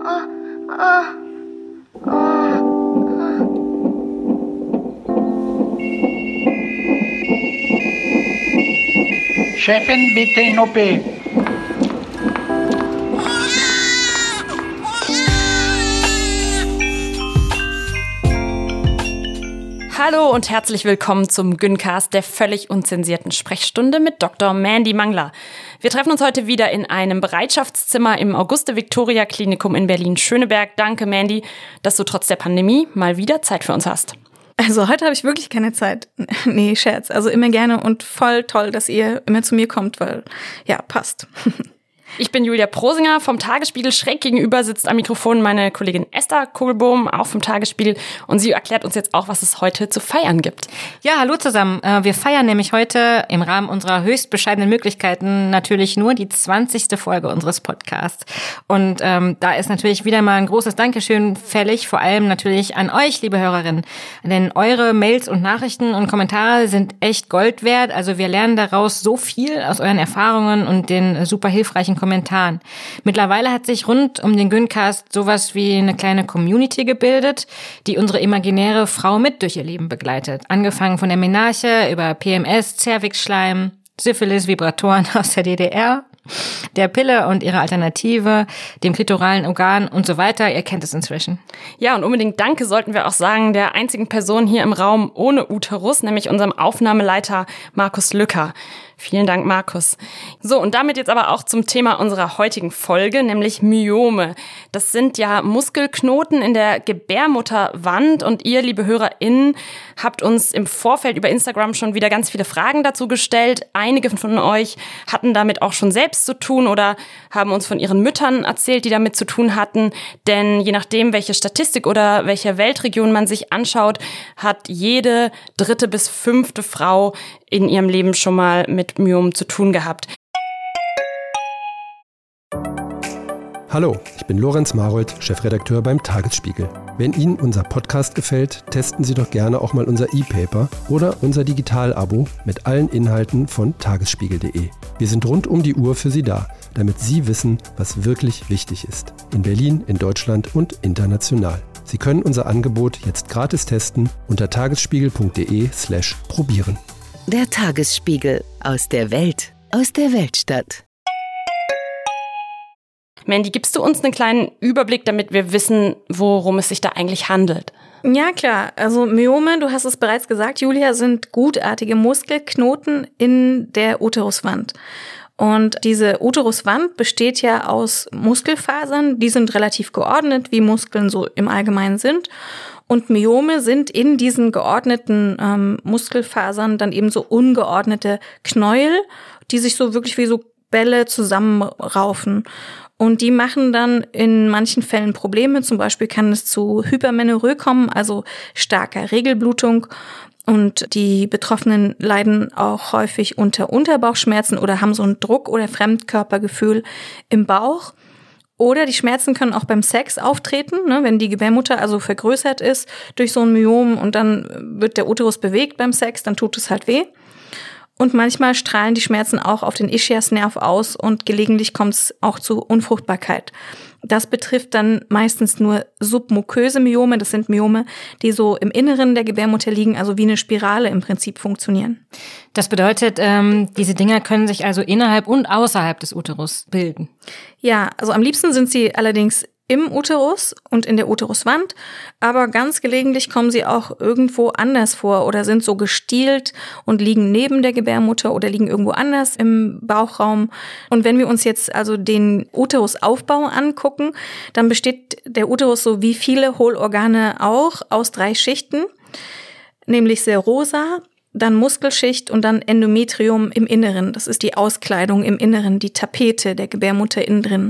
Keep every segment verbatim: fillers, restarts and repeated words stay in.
Chefin, bitte in O P. Hallo und herzlich willkommen zum Gyncast, der völlig unzensierten Sprechstunde mit Doktor Mandy Mangler. Wir treffen uns heute wieder in einem Bereitschaftszimmer im Auguste-Victoria-Klinikum in Berlin-Schöneberg. Danke, Mandy, dass du trotz der Pandemie mal wieder Zeit für uns hast. Also heute habe ich wirklich keine Zeit. Nee, Scherz. Also immer gerne und voll toll, dass ihr immer zu mir kommt, weil ja, passt. Ich bin Julia Prosinger vom Tagesspiegel. Schräg gegenüber sitzt am Mikrofon meine Kollegin Esther Kogelbohm, auch vom Tagesspiegel. Und sie erklärt uns jetzt auch, was es heute zu feiern gibt. Ja, hallo zusammen. Wir feiern nämlich heute im Rahmen unserer höchst bescheidenen Möglichkeiten natürlich nur die zwanzigste Folge unseres Podcasts. Und ähm, da ist natürlich wieder mal ein großes Dankeschön fällig, vor allem natürlich an euch, liebe Hörerinnen. Denn eure Mails und Nachrichten und Kommentare sind echt Gold wert. Also wir lernen daraus so viel aus euren Erfahrungen und den super hilfreichen Kommentaren. Kommentaren. Mittlerweile hat sich rund um den Gyncast sowas wie eine kleine Community gebildet, die unsere imaginäre Frau mit durch ihr Leben begleitet. Angefangen von der Menarche über P M S, Zervixschleim, Syphilis, Vibratoren aus der D D R, der Pille und ihre Alternative, dem klitoralen Organ und so weiter. Ihr kennt es inzwischen. Ja, und unbedingt Danke sollten wir auch sagen der einzigen Person hier im Raum ohne Uterus, nämlich unserem Aufnahmeleiter Markus Lücker. Vielen Dank, Markus. So, und damit jetzt aber auch zum Thema unserer heutigen Folge, nämlich Myome. Das sind ja Muskelknoten in der Gebärmutterwand und ihr, liebe HörerInnen, habt uns im Vorfeld über Instagram schon wieder ganz viele Fragen dazu gestellt. Einige von euch hatten damit auch schon selbst zu tun oder haben uns von ihren Müttern erzählt, die damit zu tun hatten. Denn je nachdem, welche Statistik oder welche Weltregion man sich anschaut, hat jede dritte bis fünfte Frau in ihrem Leben schon mal mit Myom zu tun gehabt. Hallo, ich bin Lorenz Marold, Chefredakteur beim Tagesspiegel. Wenn Ihnen unser Podcast gefällt, testen Sie doch gerne auch mal unser E-Paper oder unser Digital-Abo mit allen Inhalten von tagesspiegel punkt de. Wir sind rund um die Uhr für Sie da, damit Sie wissen, was wirklich wichtig ist. In Berlin, in Deutschland und international. Sie können unser Angebot jetzt gratis testen unter tagesspiegel punkt de slash probieren. Der Tagesspiegel. Aus der Welt. Aus der Weltstadt. Mandy, gibst du uns einen kleinen Überblick, damit wir wissen, worum es sich da eigentlich handelt? Ja, klar. Also Myome, du hast es bereits gesagt, Julia, sind gutartige Muskelknoten in der Uteruswand. Und diese Uteruswand besteht ja aus Muskelfasern, die sind relativ geordnet, wie Muskeln so im Allgemeinen sind. Und Myome sind in diesen geordneten ähm, Muskelfasern dann eben so ungeordnete Knäuel, die sich so wirklich wie so Bälle zusammenraufen. Und die machen dann in manchen Fällen Probleme. Zum Beispiel kann es zu Hypermenorrhoe kommen, also starker Regelblutung. Und die Betroffenen leiden auch häufig unter Unterbauchschmerzen oder haben so ein Druck- oder Fremdkörpergefühl im Bauch. Oder die Schmerzen können auch beim Sex auftreten, ne, wenn die Gebärmutter also vergrößert ist durch so ein Myom und dann wird der Uterus bewegt beim Sex, dann tut es halt weh. Und manchmal strahlen die Schmerzen auch auf den Ischiasnerv aus und gelegentlich kommt es auch zu Unfruchtbarkeit. Das betrifft dann meistens nur submuköse Myome. Das sind Myome, die so im Inneren der Gebärmutter liegen, also wie eine Spirale im Prinzip funktionieren. Das bedeutet, ähm, diese Dinger können sich also innerhalb und außerhalb des Uterus bilden. Ja, also am liebsten sind sie allerdings im Uterus und in der Uteruswand, aber ganz gelegentlich kommen sie auch irgendwo anders vor oder sind so gestielt und liegen neben der Gebärmutter oder liegen irgendwo anders im Bauchraum. Und wenn wir uns jetzt also den Uterusaufbau angucken, dann besteht der Uterus so wie viele Hohlorgane auch aus drei Schichten, nämlich Serosa, dann Muskelschicht und dann Endometrium im Inneren. Das ist die Auskleidung im Inneren, die Tapete der Gebärmutter innen drin.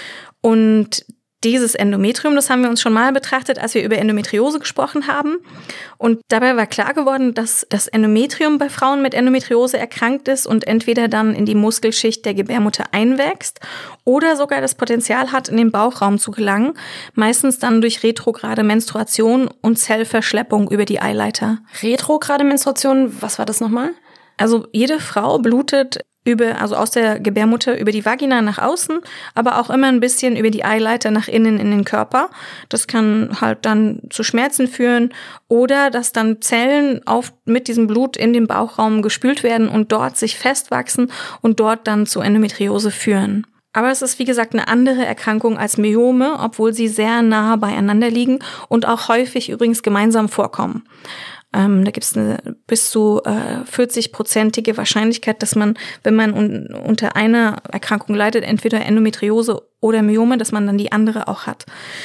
Und dieses Endometrium, das haben wir uns schon mal betrachtet, als wir über Endometriose gesprochen haben. Und dabei war klar geworden, dass das Endometrium bei Frauen mit Endometriose erkrankt ist und entweder dann in die Muskelschicht der Gebärmutter einwächst oder sogar das Potenzial hat, in den Bauchraum zu gelangen, meistens dann durch retrograde Menstruation und Zellverschleppung über die Eileiter. Retrograde Menstruation, was war das nochmal? Also jede Frau blutet über, also aus der Gebärmutter über die Vagina nach außen, aber auch immer ein bisschen über die Eileiter nach innen in den Körper. Das kann halt dann zu Schmerzen führen oder dass dann Zellen auf, mit diesem Blut in den Bauchraum gespült werden und dort sich festwachsen und dort dann zu Endometriose führen. Aber es ist, wie gesagt, eine andere Erkrankung als Myome, obwohl sie sehr nah beieinander liegen und auch häufig übrigens gemeinsam vorkommen. Ähm, da gibt es eine bis zu äh, vierzig-prozentige Wahrscheinlichkeit, dass man, wenn man un- unter einer Erkrankung leidet, entweder Endometriose oder Myome, dass man dann die andere auch hat.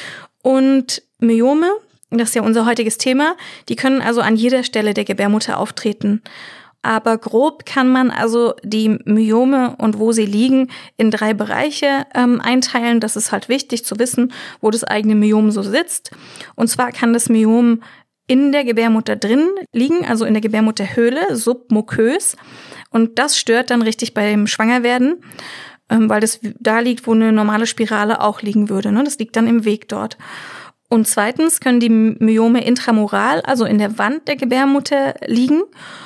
Und Myome, das ist ja unser heutiges Thema, die können also an jeder Stelle der Gebärmutter auftreten. Aber grob kann man also die Myome und wo sie liegen in drei Bereiche ähm, einteilen. Das ist halt wichtig zu wissen, wo das eigene Myom so sitzt. Und zwar kann das Myom in der Gebärmutter drin liegen, also in der Gebärmutterhöhle, submukös. Und das stört dann richtig beim Schwangerwerden, ähm, weil das da liegt, wo eine normale Spirale auch liegen würde. Ne? Das liegt dann im Weg dort. Und zweitens können die Myome intramural, also in der Wand der Gebärmutter liegen.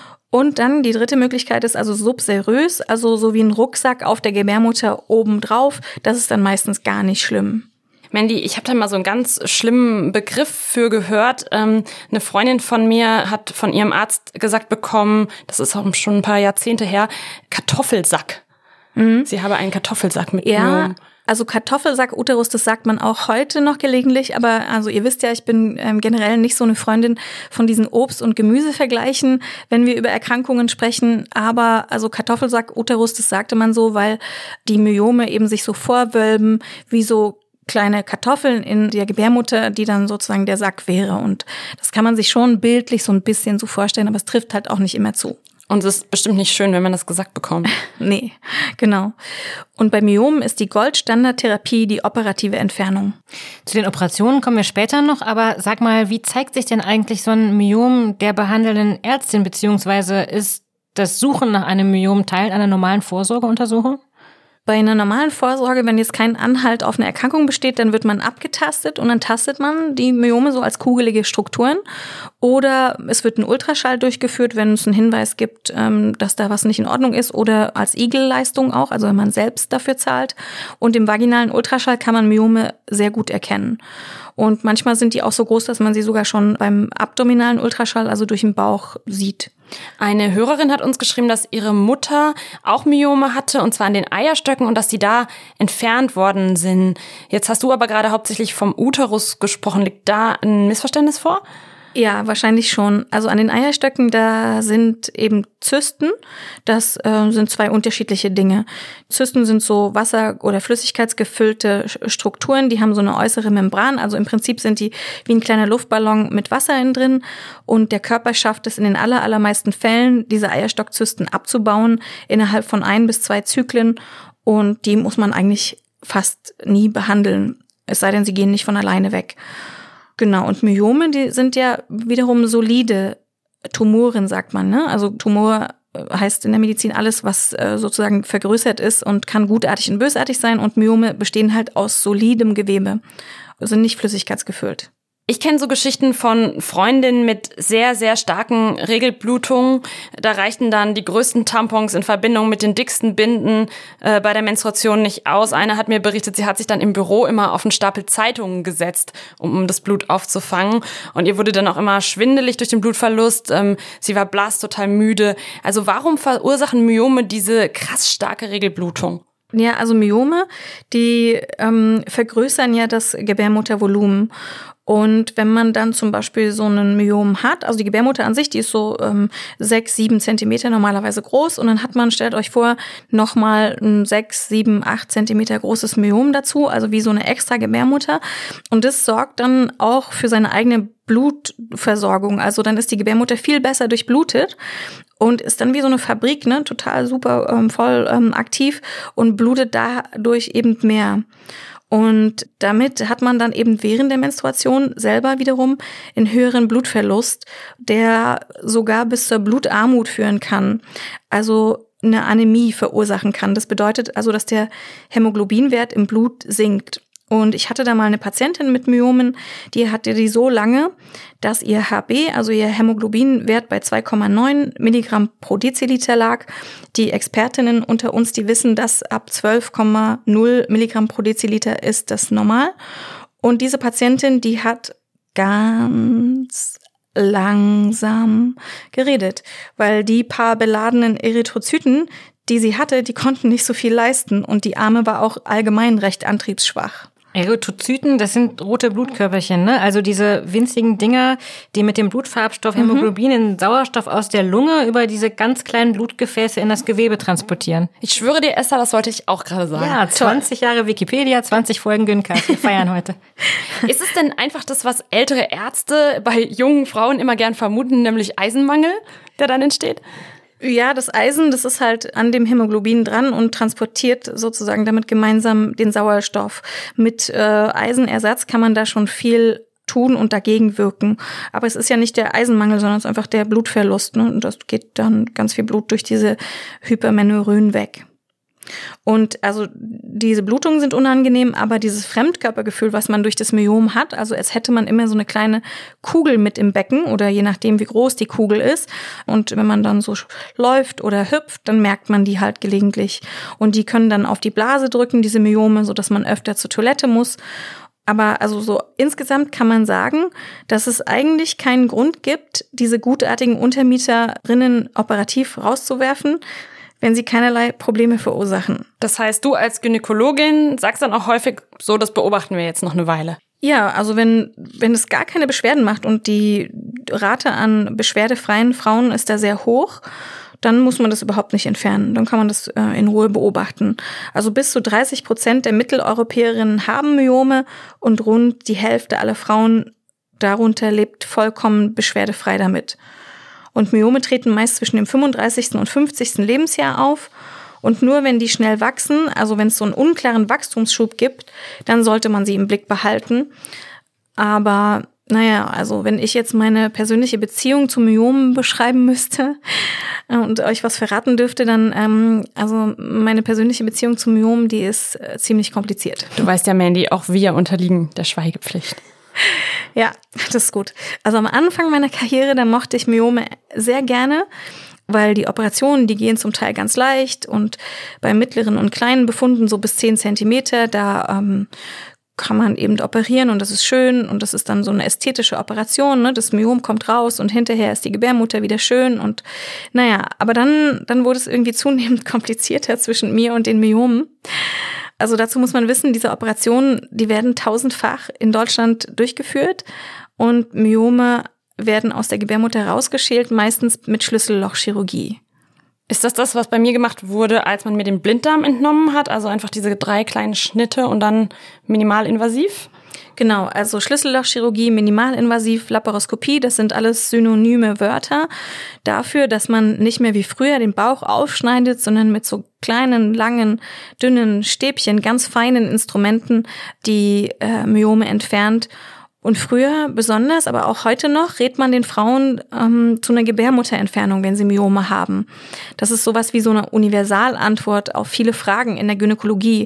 Und dann die dritte Möglichkeit ist also subserös, also so wie ein Rucksack auf der Gebärmutter obendrauf. Das ist dann meistens gar nicht schlimm. Mandy, ich habe da mal so einen ganz schlimmen Begriff für gehört. Ähm, eine Freundin von mir hat von ihrem Arzt gesagt bekommen, das ist auch schon ein paar Jahrzehnte her, Kartoffelsack. Mhm. Sie habe einen Kartoffelsack mit Ja, Myom. also Kartoffelsack-Uterus, das sagt man auch heute noch gelegentlich. Aber also ihr wisst ja, ich bin ähm, generell nicht so eine Freundin von diesen Obst- und Gemüsevergleichen, wenn wir über Erkrankungen sprechen. Aber also Kartoffelsack-Uterus, das sagte man so, weil die Myome eben sich so vorwölben wie so kleine Kartoffeln in der Gebärmutter, die dann sozusagen der Sack wäre. Und das kann man sich schon bildlich so ein bisschen so vorstellen, aber es trifft halt auch nicht immer zu. Und es ist bestimmt nicht schön, wenn man das gesagt bekommt. Nee, genau. Und bei Myomen ist die Goldstandardtherapie die operative Entfernung. Zu den Operationen kommen wir später noch, aber sag mal, wie zeigt sich denn eigentlich so ein Myom der behandelnden Ärztin, beziehungsweise ist das Suchen nach einem Myom Teil einer normalen Vorsorgeuntersuchung? Bei einer normalen Vorsorge, wenn jetzt kein Anhalt auf eine Erkrankung besteht, dann wird man abgetastet und dann tastet man die Myome so als kugelige Strukturen. Oder es wird ein Ultraschall durchgeführt, wenn es einen Hinweis gibt, dass da was nicht in Ordnung ist, oder als Igelleistung auch, also wenn man selbst dafür zahlt. Und im vaginalen Ultraschall kann man Myome sehr gut erkennen. Und manchmal sind die auch so groß, dass man sie sogar schon beim abdominalen Ultraschall, also durch den Bauch, sieht. Eine Hörerin hat uns geschrieben, dass ihre Mutter auch Myome hatte, und zwar an den Eierstöcken, und dass die da entfernt worden sind. Jetzt hast du aber gerade hauptsächlich vom Uterus gesprochen. Liegt da ein Missverständnis vor? Ja, wahrscheinlich schon. Also an den Eierstöcken, da sind eben Zysten. Das äh, sind zwei unterschiedliche Dinge. Zysten sind so wasser- oder flüssigkeitsgefüllte Strukturen, die haben so eine äußere Membran. Also im Prinzip sind die wie ein kleiner Luftballon mit Wasser innen drin. Und der Körper schafft es in den aller, allermeisten Fällen, diese Eierstockzysten abzubauen innerhalb von ein bis zwei Zyklen. Und die muss man eigentlich fast nie behandeln. Es sei denn, sie gehen nicht von alleine weg. Genau, und Myome, die sind ja wiederum solide Tumoren, sagt man, ne? Also Tumor heißt in der Medizin alles, was äh, sozusagen vergrößert ist und kann gutartig und bösartig sein. Und Myome bestehen halt aus solidem Gewebe, sind nicht flüssigkeitsgefüllt. Ich kenne so Geschichten von Freundinnen mit sehr, sehr starken Regelblutungen. Da reichten dann die größten Tampons in Verbindung mit den dicksten Binden äh, bei der Menstruation nicht aus. Eine hat mir berichtet, sie hat sich dann im Büro immer auf einen Stapel Zeitungen gesetzt, um das Blut aufzufangen. Und ihr wurde dann auch immer schwindelig durch den Blutverlust. Ähm, sie war blass, total müde. Also warum verursachen Myome diese krass starke Regelblutung? Ja, also Myome, die ähm, vergrößern ja das Gebärmuttervolumen. Und wenn man dann zum Beispiel so einen Myom hat, also die Gebärmutter an sich, die ist so ähm, sechs, sieben Zentimeter normalerweise groß. Und dann hat man, stellt euch vor, nochmal ein sechs, sieben, acht Zentimeter großes Myom dazu, also wie so eine extra Gebärmutter. Und das sorgt dann auch für seine eigene Blutversorgung. Also dann ist die Gebärmutter viel besser durchblutet und ist dann wie so eine Fabrik, ne, total super ähm, voll ähm, aktiv und blutet dadurch eben mehr. Und damit hat man dann eben während der Menstruation selber wiederum einen höheren Blutverlust, der sogar bis zur Blutarmut führen kann, also eine Anämie verursachen kann. Das bedeutet also, dass der Hämoglobinwert im Blut sinkt. Und ich hatte da mal eine Patientin mit Myomen, die hatte die so lange, dass ihr H B, also ihr Hämoglobinwert bei zwei Komma neun Milligramm pro Deziliter lag. Die Expertinnen unter uns, die wissen, dass ab zwölf Komma null Milligramm pro Deziliter ist das normal. Und diese Patientin, die hat ganz langsam geredet, weil die paar beladenen Erythrozyten, die sie hatte, die konnten nicht so viel leisten und die Arme war auch allgemein recht antriebsschwach. Erythrozyten, das sind rote Blutkörperchen, ne? Also diese winzigen Dinger, die mit dem Blutfarbstoff Hämoglobin den Sauerstoff aus der Lunge über diese ganz kleinen Blutgefäße in das Gewebe transportieren. Ich schwöre dir, Esther, das wollte ich auch gerade sagen. Ja, zwanzig Jahre Wikipedia, zwanzig Folgen Gyncast. Wir feiern heute. Ist es denn einfach das, was ältere Ärzte bei jungen Frauen immer gern vermuten, nämlich Eisenmangel, der dann entsteht? Ja, das Eisen, das ist halt an dem Hämoglobin dran und transportiert sozusagen damit gemeinsam den Sauerstoff. Mit äh, Eisenersatz kann man da schon viel tun und dagegen wirken. Aber es ist ja nicht der Eisenmangel, sondern es ist einfach der Blutverlust. Ne? Und das geht dann ganz viel Blut durch diese Hypermenorrhoen weg. Und also diese Blutungen sind unangenehm, aber dieses Fremdkörpergefühl, was man durch das Myom hat, also als hätte man immer so eine kleine Kugel mit im Becken oder je nachdem, wie groß die Kugel ist. Und wenn man dann so läuft oder hüpft, dann merkt man die halt gelegentlich. Und die können dann auf die Blase drücken, diese Myome, sodass man öfter zur Toilette muss. Aber also so insgesamt kann man sagen, dass es eigentlich keinen Grund gibt, diese gutartigen Untermieterinnen operativ rauszuwerfen, wenn sie keinerlei Probleme verursachen. Das heißt, du als Gynäkologin sagst dann auch häufig, so, das beobachten wir jetzt noch eine Weile. Ja, also wenn wenn es gar keine Beschwerden macht und die Rate an beschwerdefreien Frauen ist da sehr hoch, dann muss man das überhaupt nicht entfernen. Dann kann man das äh, in Ruhe beobachten. Also bis zu dreißig Prozent der Mitteleuropäerinnen haben Myome und rund die Hälfte aller Frauen darunter lebt vollkommen beschwerdefrei damit. Und Myome treten meist zwischen dem fünfunddreißigsten und fünfzigsten Lebensjahr auf. Und nur wenn die schnell wachsen, also wenn es so einen unklaren Wachstumsschub gibt, dann sollte man sie im Blick behalten. Aber naja, also wenn ich jetzt meine persönliche Beziehung zu Myomen beschreiben müsste und euch was verraten dürfte, dann, ähm, also meine persönliche Beziehung zu Myomen, die ist äh, ziemlich kompliziert. Du weißt ja, Mandy, auch wir unterliegen der Schweigepflicht. Ja, das ist gut. Also am Anfang meiner Karriere, da mochte ich Myome sehr gerne, weil die Operationen, die gehen zum Teil ganz leicht und bei mittleren und kleinen Befunden so bis zehn Zentimeter, da ähm, kann man eben operieren und das ist schön und das ist dann so eine ästhetische Operation, ne? Das Myom kommt raus und hinterher ist die Gebärmutter wieder schön und naja, aber dann, dann wurde es irgendwie zunehmend komplizierter zwischen mir und den Myomen. Also dazu muss man wissen, diese Operationen, die werden tausendfach in Deutschland durchgeführt und Myome werden aus der Gebärmutter rausgeschält, meistens mit Schlüssellochchirurgie. Ist das das, was bei mir gemacht wurde, als man mir den Blinddarm entnommen hat? Also einfach diese drei kleinen Schnitte und dann minimalinvasiv? Genau, also Schlüssellochchirurgie, minimalinvasiv, Laparoskopie, das sind alles synonyme Wörter dafür, dass man nicht mehr wie früher den Bauch aufschneidet, sondern mit so kleinen, langen, dünnen Stäbchen, ganz feinen Instrumenten die äh, Myome entfernt. Und früher besonders, aber auch heute noch, rät man den Frauen ähm, zu einer Gebärmutterentfernung, wenn sie Myome haben. Das ist sowas wie so eine Universalantwort auf viele Fragen in der Gynäkologie.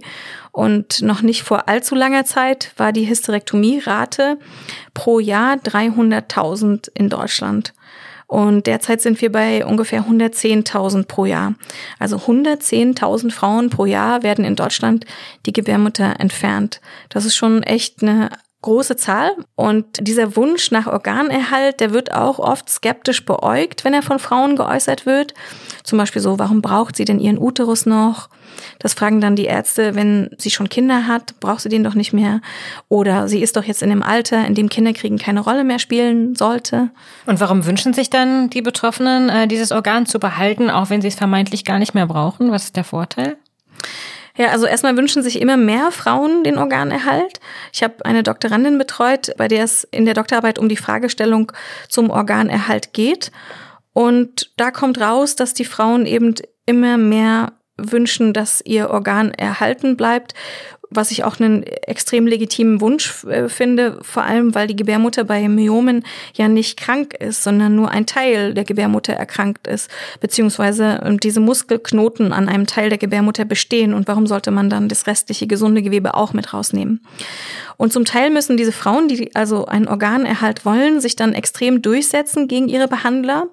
Und noch nicht vor allzu langer Zeit war die Hysterektomie-Rate pro Jahr dreihunderttausend in Deutschland. Und derzeit sind wir bei ungefähr hundertzehntausend pro Jahr. Also hundertzehntausend Frauen pro Jahr werden in Deutschland die Gebärmutter entfernt. Das ist schon echt eine große Zahl. Und dieser Wunsch nach Organerhalt, der wird auch oft skeptisch beäugt, wenn er von Frauen geäußert wird. Zum Beispiel so, warum braucht sie denn ihren Uterus noch? Das fragen dann die Ärzte, wenn sie schon Kinder hat, braucht sie den doch nicht mehr. Oder sie ist doch jetzt in einem Alter, in dem Kinderkriegen keine Rolle mehr spielen sollte. Und warum wünschen sich dann die Betroffenen, äh, dieses Organ zu behalten, auch wenn sie es vermeintlich gar nicht mehr brauchen? Was ist der Vorteil? Ja, also erstmal wünschen sich immer mehr Frauen den Organerhalt. Ich habe eine Doktorandin betreut, bei der es in der Doktorarbeit um die Fragestellung zum Organerhalt geht. Und da kommt raus, dass die Frauen eben immer mehr wünschen, dass ihr Organ erhalten bleibt, was ich auch einen extrem legitimen Wunsch äh, finde, vor allem, weil die Gebärmutter bei Myomen ja nicht krank ist, sondern nur ein Teil der Gebärmutter erkrankt ist, beziehungsweise äh, diese Muskelknoten an einem Teil der Gebärmutter bestehen. Und warum sollte man dann das restliche gesunde Gewebe auch mit rausnehmen? Und zum Teil müssen diese Frauen, die also einen Organerhalt wollen, sich dann extrem durchsetzen gegen ihre Behandler.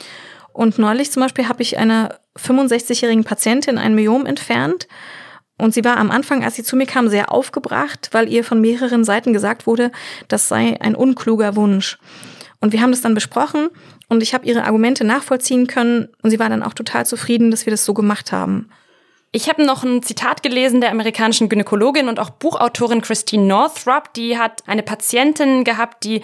Und neulich zum Beispiel habe ich einer fünfundsechzigjährigen Patientin ein Myom entfernt. Und sie war am Anfang, als sie zu mir kam, sehr aufgebracht, weil ihr von mehreren Seiten gesagt wurde, das sei ein unkluger Wunsch. Und wir haben das dann besprochen und ich habe ihre Argumente nachvollziehen können. Und sie war dann auch total zufrieden, dass wir das so gemacht haben. Ich habe noch ein Zitat gelesen der amerikanischen Gynäkologin und auch Buchautorin Christine Northrup. Die hat eine Patientin gehabt, die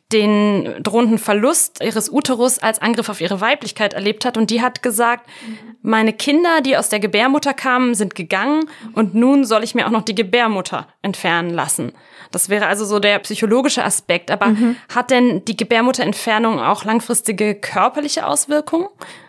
den drohenden Verlust ihres Uterus als Angriff auf ihre Weiblichkeit erlebt hat. Und die hat gesagt, meine Kinder, die aus der Gebärmutter kamen, sind gegangen und nun soll ich mir auch noch die Gebärmutter entfernen lassen. Das wäre also so der psychologische Aspekt. Aber mhm. hat denn die Gebärmutterentfernung auch langfristige körperliche Auswirkungen?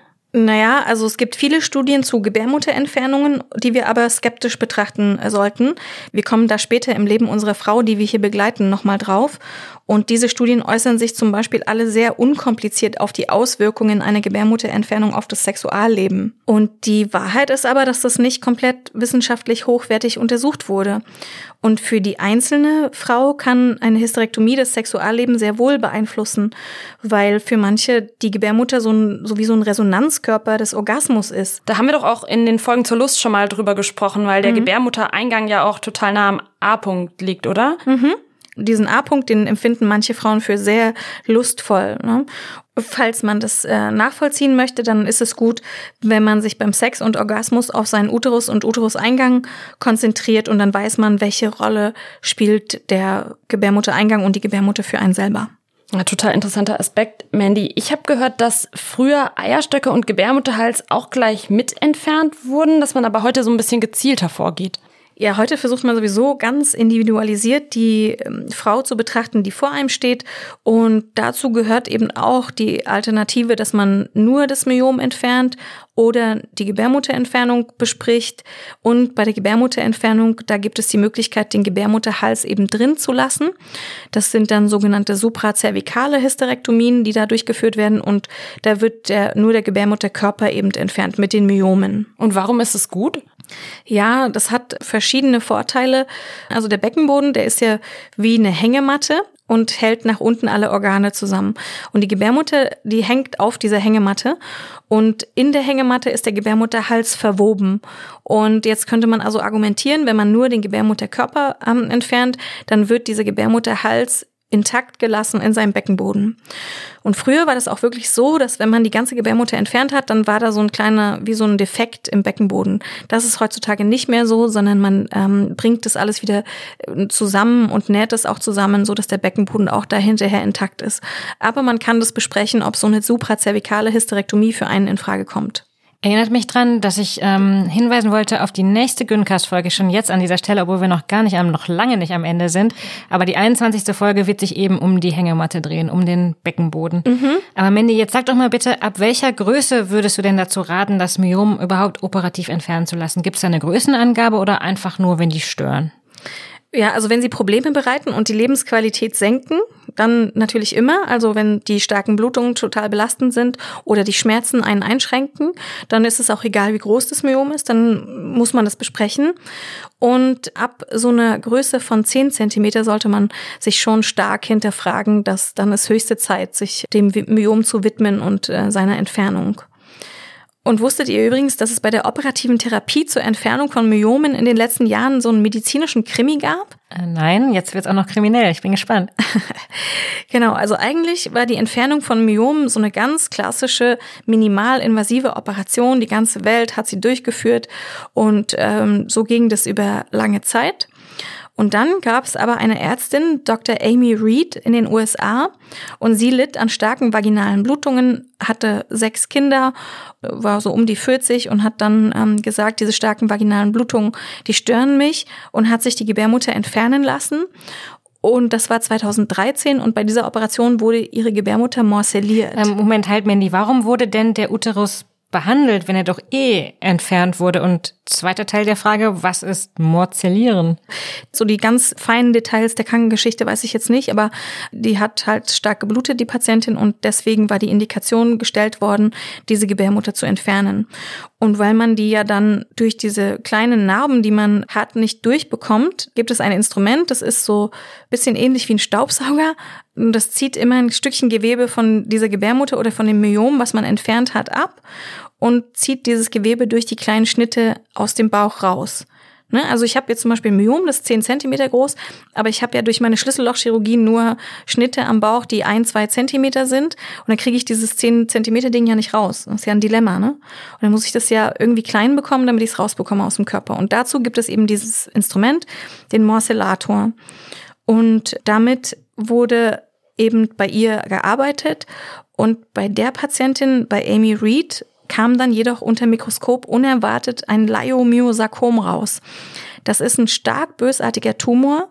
Naja, also es gibt viele Studien zu Gebärmutterentfernungen, die wir aber skeptisch betrachten sollten. Wir kommen da später im Leben unserer Frau, die wir hier begleiten, nochmal drauf. Und diese Studien äußern sich zum Beispiel alle sehr unkompliziert auf die Auswirkungen einer Gebärmutterentfernung auf das Sexualleben. Und die Wahrheit ist aber, dass das nicht komplett wissenschaftlich hochwertig untersucht wurde. Und für die einzelne Frau kann eine Hysterektomie das Sexualleben sehr wohl beeinflussen, weil für manche die Gebärmutter so, ein, so wie so ein Resonanzkörper des Orgasmus ist. Da haben wir doch auch in den Folgen zur Lust schon mal drüber gesprochen, weil der mhm. Gebärmuttereingang ja auch total nah am A-Punkt liegt, oder? Mhm. Diesen A-Punkt, den empfinden manche Frauen für sehr lustvoll, ne? Falls man das äh, nachvollziehen möchte, dann ist es gut, wenn man sich beim Sex und Orgasmus auf seinen Uterus und Uteruseingang konzentriert und dann weiß man, welche Rolle spielt der Gebärmuttereingang und die Gebärmutter für einen selber. Ja, total interessanter Aspekt. Mandy, ich habe gehört, dass früher Eierstöcke und Gebärmutterhals auch gleich mit entfernt wurden, dass man aber heute so ein bisschen gezielter vorgeht. Ja, heute versucht man sowieso ganz individualisiert die ähm, Frau zu betrachten, die vor einem steht. Und dazu gehört eben auch die Alternative, dass man nur das Myom entfernt oder die Gebärmutterentfernung bespricht. Und bei der Gebärmutterentfernung, da gibt es die Möglichkeit, den Gebärmutterhals eben drin zu lassen. Das sind dann sogenannte suprazervikale Hysterektomien, die da durchgeführt werden. Und da wird der, nur der Gebärmutterkörper eben entfernt mit den Myomen. Und warum ist es gut? Ja, das hat verschiedene Vorteile. Also der Beckenboden, der ist ja wie eine Hängematte und hält nach unten alle Organe zusammen. Und die Gebärmutter, die hängt auf dieser Hängematte. Und in der Hängematte ist der Gebärmutterhals verwoben. Und jetzt könnte man also argumentieren, wenn man nur den Gebärmutterkörper ähm, entfernt, dann wird dieser Gebärmutterhals intakt gelassen in seinem Beckenboden. Und früher war das auch wirklich so, dass wenn man die ganze Gebärmutter entfernt hat, dann war da so ein kleiner, wie so ein Defekt im Beckenboden. Das ist heutzutage nicht mehr so, sondern man ähm, bringt das alles wieder zusammen und näht es auch zusammen, so dass der Beckenboden auch da hinterher intakt ist. Aber man kann das besprechen, ob so eine suprazervikale Hysterektomie für einen in Frage kommt. Erinnert mich dran, dass ich ähm, hinweisen wollte auf die nächste Gyncast-Folge schon jetzt an dieser Stelle, obwohl wir noch gar nicht am, noch lange nicht am Ende sind. Aber die einundzwanzigste Folge wird sich eben um die Hängematte drehen, um den Beckenboden. Mhm. Aber Mandy, jetzt sag doch mal bitte, ab welcher Größe würdest du denn dazu raten, das Myom überhaupt operativ entfernen zu lassen? Gibt es da eine Größenangabe oder einfach nur, wenn die stören? Ja, also wenn sie Probleme bereiten und die Lebensqualität senken, dann natürlich immer. Also wenn die starken Blutungen total belastend sind oder die Schmerzen einen einschränken, dann ist es auch egal, wie groß das Myom ist, dann muss man das besprechen. Und ab so einer Größe von zehn Zentimeter sollte man sich schon stark hinterfragen, dass dann ist höchste Zeit, sich dem Myom zu widmen und äh, seiner Entfernung. Und wusstet ihr übrigens, dass es bei der operativen Therapie zur Entfernung von Myomen in den letzten Jahren so einen medizinischen Krimi gab? Äh, nein, jetzt wird's auch noch kriminell. Ich bin gespannt. Genau, also eigentlich war die Entfernung von Myomen so eine ganz klassische, minimalinvasive Operation. Die ganze Welt hat sie durchgeführt und ähm, so ging das über lange Zeit. Und dann gab es aber eine Ärztin, Doktor Amy Reed in den U S A, und sie litt an starken vaginalen Blutungen, hatte sechs Kinder, war so um die vierzig und hat dann ähm, gesagt, diese starken vaginalen Blutungen, die stören mich, und hat sich die Gebärmutter entfernen lassen. Und das war zweitausenddreizehn und bei dieser Operation wurde ihre Gebärmutter morcelliert. Ähm, Moment, halt, Mandy, warum wurde denn der Uterus behandelt, wenn er doch eh entfernt wurde? Und zweiter Teil der Frage, was ist Morzellieren? So die ganz feinen Details der Krankengeschichte weiß ich jetzt nicht, aber die hat halt stark geblutet, die Patientin, und deswegen war die Indikation gestellt worden, diese Gebärmutter zu entfernen. Und weil man die ja dann durch diese kleinen Narben, die man hat, nicht durchbekommt, gibt es ein Instrument, das ist so ein bisschen ähnlich wie ein Staubsauger. Und das zieht immer ein Stückchen Gewebe von dieser Gebärmutter oder von dem Myom, was man entfernt hat, ab und zieht dieses Gewebe durch die kleinen Schnitte aus dem Bauch raus. Ne? Also ich habe jetzt zum Beispiel ein Myom, das ist zehn Zentimeter groß, aber ich habe ja durch meine Schlüssellochchirurgie nur Schnitte am Bauch, die ein, zwei Zentimeter sind, und dann kriege ich dieses zehn Zentimeter Ding ja nicht raus. Das ist ja ein Dilemma, ne? Und dann muss ich das ja irgendwie klein bekommen, damit ich es rausbekomme aus dem Körper. Und dazu gibt es eben dieses Instrument, den Morcellator. Und damit wurde eben bei ihr gearbeitet, und bei der Patientin, bei Amy Reed, kam dann jedoch unter Mikroskop unerwartet ein Leiomyosarkom raus. Das ist ein stark bösartiger Tumor,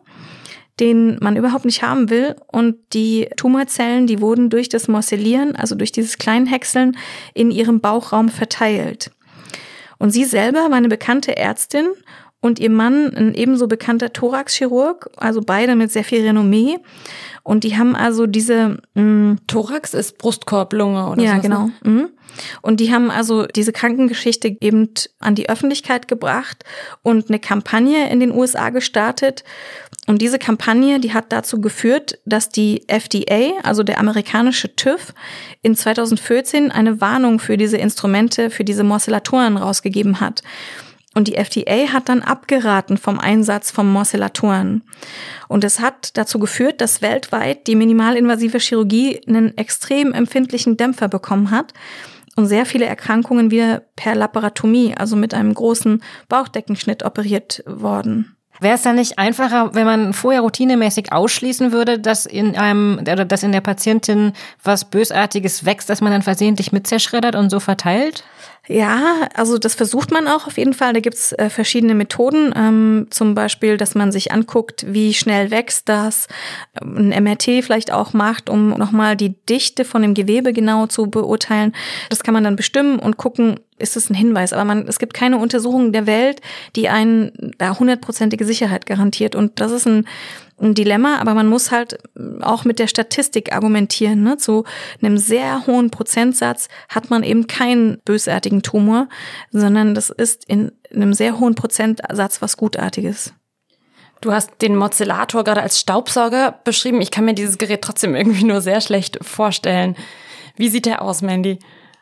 den man überhaupt nicht haben will, und die Tumorzellen, die wurden durch das Morcellieren, also durch dieses Kleinhäckseln, in ihrem Bauchraum verteilt. Und sie selber war eine bekannte Ärztin und ihr Mann ein ebenso bekannter Thoraxchirurg, also beide mit sehr viel Renommee. Und die haben also diese... Mh, Thorax ist Brustkorb, Lunge oder so. Ja, genau. Mhm. Und die haben also diese Krankengeschichte eben an die Öffentlichkeit gebracht und eine Kampagne in den U S A gestartet. Und diese Kampagne, die hat dazu geführt, dass die F D A, also der amerikanische TÜV, in zweitausendvierzehn eine Warnung für diese Instrumente, für diese Morcellatoren rausgegeben hat. Und die F D A hat dann abgeraten vom Einsatz von Morcellatoren. Und das hat dazu geführt, dass weltweit die minimalinvasive Chirurgie einen extrem empfindlichen Dämpfer bekommen hat und sehr viele Erkrankungen wieder per Laparotomie, also mit einem großen Bauchdeckenschnitt, operiert worden. Wäre es dann nicht einfacher, wenn man vorher routinemäßig ausschließen würde, dass in einem oder dass in der Patientin was Bösartiges wächst, dass man dann versehentlich mit zerschreddert und so verteilt? Ja, also das versucht man auch auf jeden Fall. Da gibt's äh, verschiedene Methoden, ähm, zum Beispiel, dass man sich anguckt, wie schnell wächst das, ein M R T vielleicht auch macht, um nochmal die Dichte von dem Gewebe genau zu beurteilen. Das kann man dann bestimmen und gucken, ist es ein Hinweis. Aber man, es gibt keine Untersuchung der Welt, die einen da hundertprozentige Sicherheit garantiert. Und das ist ein ein Dilemma, aber man muss halt auch mit der Statistik argumentieren. Ne? Zu einem sehr hohen Prozentsatz hat man eben keinen bösartigen Tumor, sondern das ist in einem sehr hohen Prozentsatz was Gutartiges. Du hast den Morcellator gerade als Staubsauger beschrieben. Ich kann mir dieses Gerät trotzdem irgendwie nur sehr schlecht vorstellen. Wie sieht der aus, Mandy?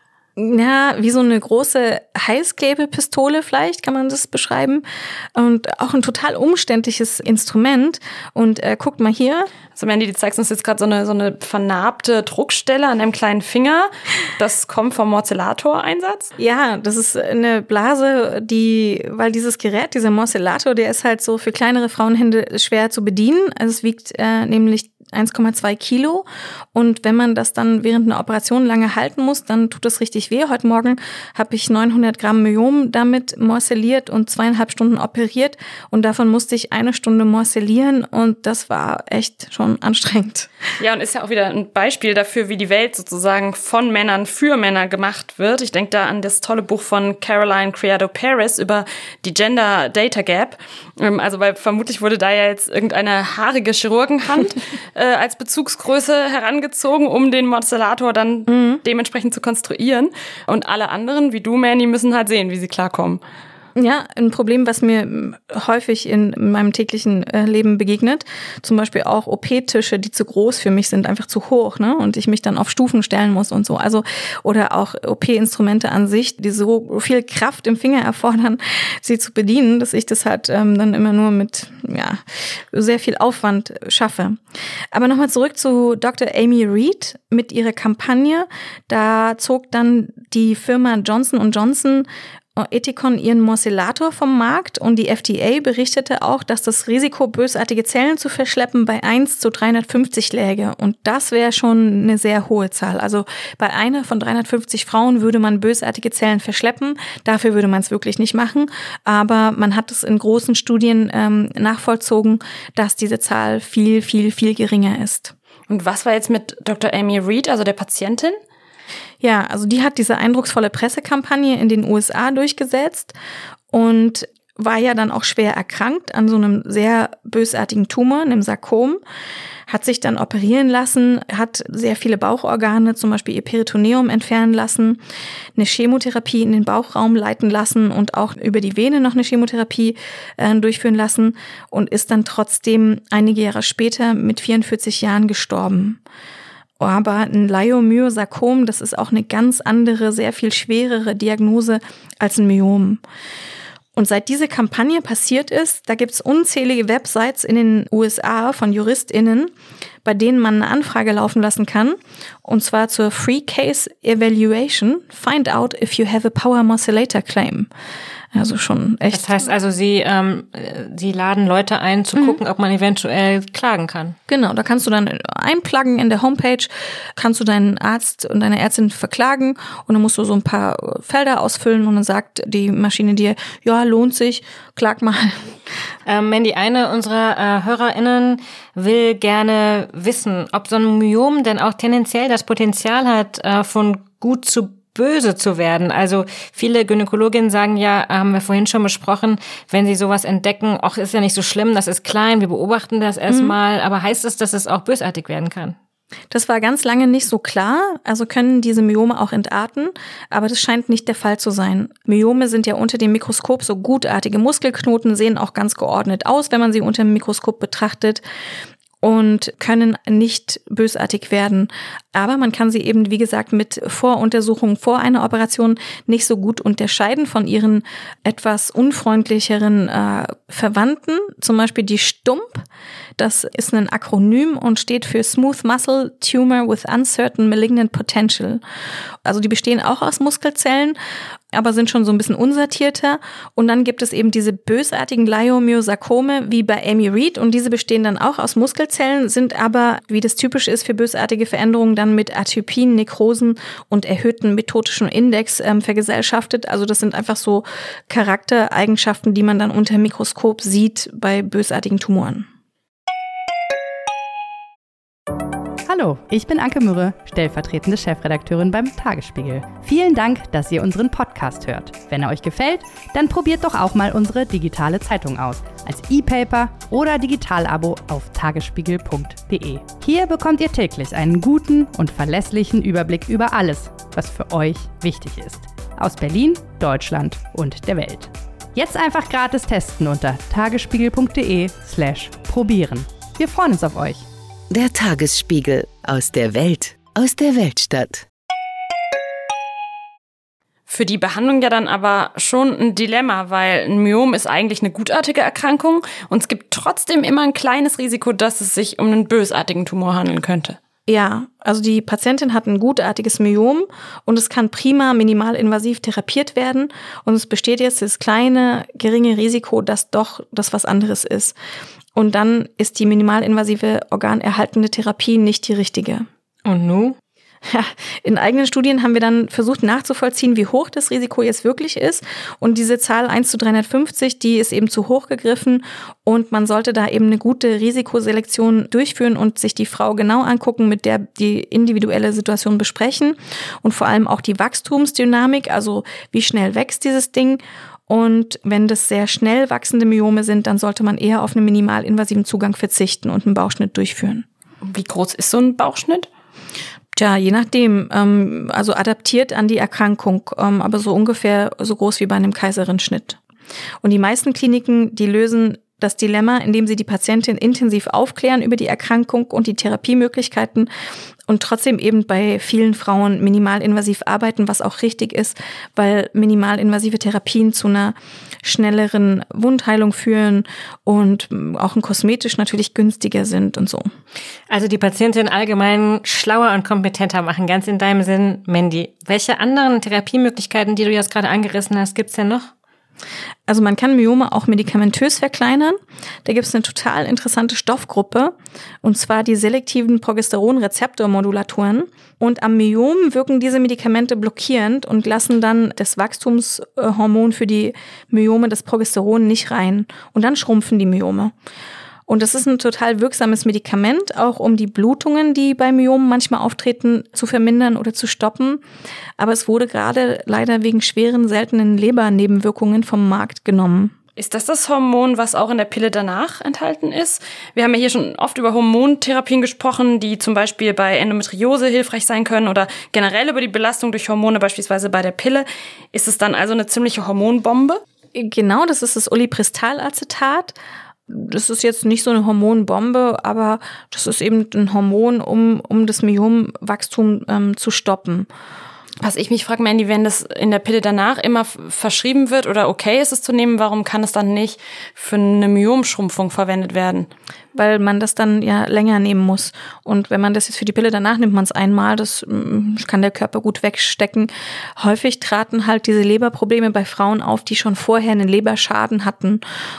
Ja, wie so eine große Heißklebepistole vielleicht, kann man das beschreiben. Und auch ein total umständliches Instrument. Und äh, guckt mal hier. Also Mandy, du zeigst uns jetzt gerade so eine, so eine vernarbte Druckstelle an einem kleinen Finger. Das kommt vom Morcellator-Einsatz? Ja, das ist eine Blase, die, weil dieses Gerät, dieser Morcellator, der ist halt so für kleinere Frauenhände schwer zu bedienen. Also es wiegt äh, nämlich eins Komma zwei Kilo. Und wenn man das dann während einer Operation lange halten muss, dann tut das richtig weh. Heute Morgen habe ich neunhundert Gramm Myom damit morcelliert und zweieinhalb Stunden operiert. Und davon musste ich eine Stunde morcellieren. Und das war echt schon anstrengend. Ja, und ist ja auch wieder ein Beispiel dafür, wie die Welt sozusagen von Männern für Männer gemacht wird. Ich denke da an das tolle Buch von Caroline Criado Perez über die Gender Data Gap. Also weil vermutlich wurde da ja jetzt irgendeine haarige Chirurgenhand äh, als Bezugsgröße herangezogen, um den Morcellator dann mhm. dementsprechend zu konstruieren. Und alle anderen, wie du, Mandy, müssen halt sehen, wie sie klarkommen. Ja, ein Problem, was mir häufig in meinem täglichen Leben begegnet. Zum Beispiel auch O P-Tische, die zu groß für mich sind, einfach zu hoch, ne? Und ich mich dann auf Stufen stellen muss und so. Also, oder auch O P-Instrumente an sich, die so viel Kraft im Finger erfordern, sie zu bedienen, dass ich das halt ähm, dann immer nur mit, ja, sehr viel Aufwand schaffe. Aber nochmal zurück zu Doktor Amy Reed mit ihrer Kampagne. Da zog dann die Firma Johnson und Johnson Ethicon ihren Morcellator vom Markt und die F D A berichtete auch, dass das Risiko, bösartige Zellen zu verschleppen, bei eins zu dreihundertfünfzig läge. Und das wäre schon eine sehr hohe Zahl. Also bei einer von dreihundertfünfzig Frauen würde man bösartige Zellen verschleppen. Dafür würde man es wirklich nicht machen. Aber man hat es in großen Studien ähm, nachvollzogen, dass diese Zahl viel, viel, viel geringer ist. Und was war jetzt mit Doktor Amy Reed, also der Patientin? Ja, also die hat diese eindrucksvolle Pressekampagne in den U S A durchgesetzt und war ja dann auch schwer erkrankt an so einem sehr bösartigen Tumor, einem Sarkom, hat sich dann operieren lassen, hat sehr viele Bauchorgane, zum Beispiel ihr Peritoneum entfernen lassen, eine Chemotherapie in den Bauchraum leiten lassen und auch über die Vene noch eine Chemotherapie äh, durchführen lassen und ist dann trotzdem einige Jahre später mit vierundvierzig Jahren gestorben. Aber ein Leiomyosarkom, das ist auch eine ganz andere, sehr viel schwerere Diagnose als ein Myom. Und seit diese Kampagne passiert ist, da gibt's unzählige Websites in den U S A von JuristInnen, bei denen man eine Anfrage laufen lassen kann. Und zwar zur Free Case Evaluation. Find out if you have a Power Modulator Claim. Also schon echt. Das heißt also, sie, ähm, sie laden Leute ein, zu mhm. gucken, ob man eventuell klagen kann. Genau, da kannst du dann einpluggen in der Homepage, kannst du deinen Arzt und deine Ärztin verklagen und dann musst du so ein paar Felder ausfüllen und dann sagt die Maschine dir, ja, lohnt sich, klag mal. Ähm, Mandy, eine unserer äh, HörerInnen will gerne wissen, ob so ein Myom denn auch tendenziell das Potenzial hat, äh, von gut zu böse zu werden. Also viele Gynäkologinnen sagen ja, haben wir vorhin schon besprochen, wenn sie sowas entdecken, ach, ist ja nicht so schlimm, das ist klein, wir beobachten das erstmal, mhm. aber heißt es, dass es auch bösartig werden kann? Das war ganz lange nicht so klar, also können diese Myome auch entarten, aber das scheint nicht der Fall zu sein. Myome sind ja unter dem Mikroskop so gutartige Muskelknoten, sehen auch ganz geordnet aus, wenn man sie unter dem Mikroskop betrachtet. Und können nicht bösartig werden. Aber man kann sie eben, wie gesagt, mit Voruntersuchungen vor einer Operation nicht so gut unterscheiden von ihren etwas unfreundlicheren äh, Verwandten. Zum Beispiel die Stump. Das ist ein Akronym und steht für Smooth Muscle Tumor with Uncertain Malignant Potential. Also die bestehen auch aus Muskelzellen, aber sind schon so ein bisschen unsortierter. Und dann gibt es eben diese bösartigen Leiomyosarkome wie bei Amy Reed und diese bestehen dann auch aus Muskelzellen, sind aber, wie das typisch ist für bösartige Veränderungen, dann mit Atypien, Nekrosen und erhöhten methodischen Index ähm, vergesellschaftet. Also das sind einfach so Charaktereigenschaften, die man dann unter dem Mikroskop sieht bei bösartigen Tumoren. Hallo, ich bin Anke Mürre, stellvertretende Chefredakteurin beim Tagesspiegel. Vielen Dank, dass ihr unseren Podcast hört. Wenn er euch gefällt, dann probiert doch auch mal unsere digitale Zeitung aus. Als E-Paper oder Digitalabo auf tagesspiegel punkt de. Hier bekommt ihr täglich einen guten und verlässlichen Überblick über alles, was für euch wichtig ist. Aus Berlin, Deutschland und der Welt. Jetzt einfach gratis testen unter tagesspiegel punkt de slash probieren. Wir freuen uns auf euch. Der Tagesspiegel aus der Welt, aus der Weltstadt. Für die Behandlung ja dann aber schon ein Dilemma, weil ein Myom ist eigentlich eine gutartige Erkrankung und es gibt trotzdem immer ein kleines Risiko, dass es sich um einen bösartigen Tumor handeln könnte. Ja, also die Patientin hat ein gutartiges Myom und es kann prima minimalinvasiv therapiert werden und es besteht jetzt das kleine, geringe Risiko, dass doch das was anderes ist. Und dann ist die minimalinvasive organerhaltende Therapie nicht die richtige. Und nun? Ja, in eigenen Studien haben wir dann versucht nachzuvollziehen, wie hoch das Risiko jetzt wirklich ist. Und diese Zahl eins zu dreihundertfünfzig, die ist eben zu hoch gegriffen. Und man sollte da eben eine gute Risikoselektion durchführen und sich die Frau genau angucken, mit der die individuelle Situation besprechen. Und vor allem auch die Wachstumsdynamik, also wie schnell wächst dieses Ding. Und wenn das sehr schnell wachsende Myome sind, dann sollte man eher auf einen minimalinvasiven Zugang verzichten und einen Bauchschnitt durchführen. Wie groß ist so ein Bauchschnitt? Tja, je nachdem, ähm, also adaptiert an die Erkrankung, ähm, aber so ungefähr so groß wie bei einem Kaiserschnitt. Und die meisten Kliniken, die lösen das Dilemma, indem sie die Patientin intensiv aufklären über die Erkrankung und die Therapiemöglichkeiten und trotzdem eben bei vielen Frauen minimalinvasiv arbeiten, was auch richtig ist, weil minimalinvasive Therapien zu einer schnelleren Wundheilung führen und auch kosmetisch natürlich günstiger sind und so. Also die Patientin allgemein schlauer und kompetenter machen, ganz in deinem Sinn, Mandy. Welche anderen Therapiemöglichkeiten, die du jetzt gerade angerissen hast, gibt's denn noch? Also man kann Myome auch medikamentös verkleinern. Da gibt es eine total interessante Stoffgruppe, und zwar die selektiven Progesteronrezeptormodulatoren. Und am Myom wirken diese Medikamente blockierend und lassen dann das Wachstumshormon für die Myome, das Progesteron, nicht rein. Und dann schrumpfen die Myome. Und das ist ein total wirksames Medikament, auch um die Blutungen, die bei Myomen manchmal auftreten, zu vermindern oder zu stoppen. Aber es wurde gerade leider wegen schweren, seltenen Lebernebenwirkungen vom Markt genommen. Ist das das Hormon, was auch in der Pille danach enthalten ist? Wir haben ja hier schon oft über Hormontherapien gesprochen, die zum Beispiel bei Endometriose hilfreich sein können oder generell über die Belastung durch Hormone, beispielsweise bei der Pille. Ist es dann also eine ziemliche Hormonbombe? Genau, das ist das Ulipristal-Acetat. Das ist jetzt nicht so eine Hormonbombe, aber das ist eben ein Hormon, um, um das Myomwachstum ähm, zu stoppen. Was ich mich frage, Mandy, wenn das in der Pille danach immer verschrieben wird oder okay ist es zu nehmen, warum kann es dann nicht für eine Myomschrumpfung verwendet werden? Weil man das dann ja länger nehmen muss. Und wenn man das jetzt für die Pille danach nimmt, man es einmal, das kann der Körper gut wegstecken. Häufig traten halt diese Leberprobleme bei Frauen auf, die schon vorher einen Leberschaden hatten.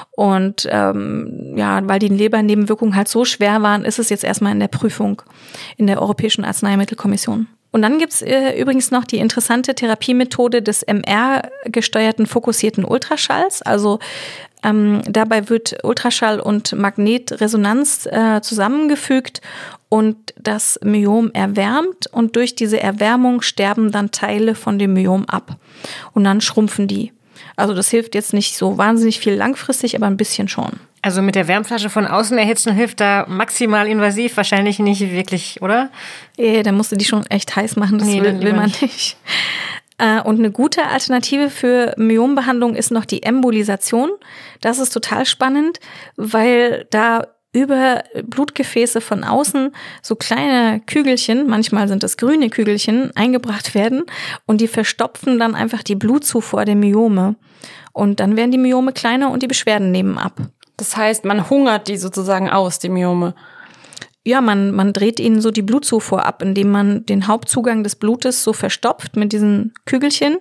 Und ähm, ja, weil die Lebernebenwirkungen halt so schwer waren, ist es jetzt erstmal in der Prüfung in der Europäischen Arzneimittelkommission. Und dann gibt's äh, übrigens noch die interessante Therapiemethode des M R-gesteuerten fokussierten Ultraschalls. Also ähm, dabei wird Ultraschall und Magnetresonanz äh, zusammengefügt und das Myom erwärmt. Und durch diese Erwärmung sterben dann Teile von dem Myom ab. Und dann schrumpfen die. Also das hilft jetzt nicht so wahnsinnig viel langfristig, aber ein bisschen schon. Also mit der Wärmflasche von außen erhitzen hilft da maximal invasiv wahrscheinlich nicht wirklich, oder? Ja, da musst du die schon echt heiß machen, das nee, will, will man nicht. Und eine gute Alternative für Myombehandlung ist noch die Embolisation. Das ist total spannend, weil da über Blutgefäße von außen so kleine Kügelchen, manchmal sind das grüne Kügelchen, eingebracht werden und die verstopfen dann einfach die Blutzufuhr der Myome. Und dann werden die Myome kleiner und die Beschwerden nehmen ab. Das heißt, man hungert die sozusagen aus, die Myome. Ja, man, man dreht ihnen so die Blutzufuhr ab, indem man den Hauptzugang des Blutes so verstopft mit diesen Kügelchen.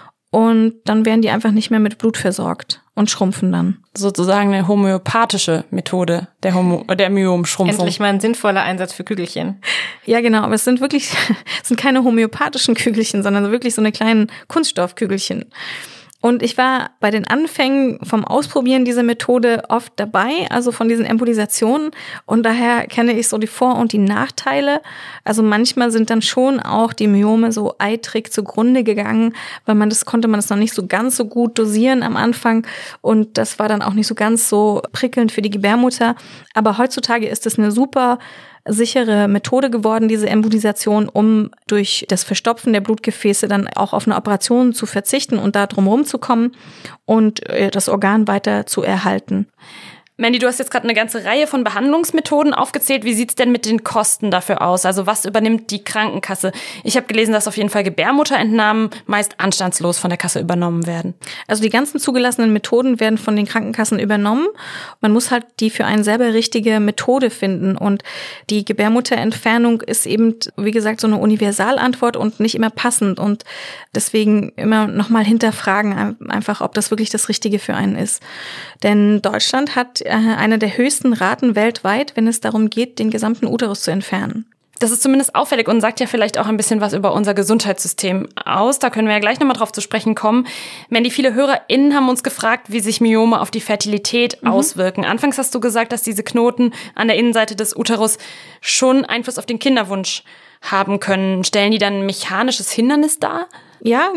Und dann werden die einfach nicht mehr mit Blut versorgt und schrumpfen dann. Sozusagen eine homöopathische Methode der, Homo- der Myomschrumpfung. Endlich mal ein sinnvoller Einsatz für Kügelchen. Ja, genau. Aber es sind wirklich, es sind keine homöopathischen Kügelchen, sondern wirklich so eine kleinen Kunststoffkügelchen. Und ich war bei den Anfängen vom Ausprobieren dieser Methode oft dabei, also von diesen Embolisationen. Und daher kenne ich so die Vor- und die Nachteile. Also manchmal sind dann schon auch die Myome so eitrig zugrunde gegangen, weil man das konnte man das noch nicht so ganz so gut dosieren am Anfang. Und das war dann auch nicht so ganz so prickelnd für die Gebärmutter. Aber heutzutage ist es eine super sichere Methode geworden, diese Embolisation, um durch das Verstopfen der Blutgefäße dann auch auf eine Operation zu verzichten und da drum rumzukommen und das Organ weiter zu erhalten. Mandy, du hast jetzt gerade eine ganze Reihe von Behandlungsmethoden aufgezählt. Wie sieht's denn mit den Kosten dafür aus? Also was übernimmt die Krankenkasse? Ich habe gelesen, dass auf jeden Fall Gebärmutterentnahmen meist anstandslos von der Kasse übernommen werden. Also die ganzen zugelassenen Methoden werden von den Krankenkassen übernommen. Man muss halt die für einen selber richtige Methode finden. Und die Gebärmutterentfernung ist eben, wie gesagt, so eine Universalantwort und nicht immer passend. Und deswegen immer nochmal hinterfragen, einfach, ob das wirklich das Richtige für einen ist. Denn Deutschland hat eine der höchsten Raten weltweit, wenn es darum geht, den gesamten Uterus zu entfernen. Das ist zumindest auffällig und sagt ja vielleicht auch ein bisschen was über unser Gesundheitssystem aus. Da können wir ja gleich nochmal drauf zu sprechen kommen. Mandy, viele HörerInnen haben uns gefragt, wie sich Myome auf die Fertilität mhm. auswirken. Anfangs hast du gesagt, dass diese Knoten an der Innenseite des Uterus schon Einfluss auf den Kinderwunsch haben können. Stellen die dann ein mechanisches Hindernis dar? Ja,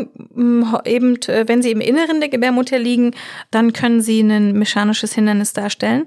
eben, wenn sie im Inneren der Gebärmutter liegen, dann können sie ein mechanisches Hindernis darstellen.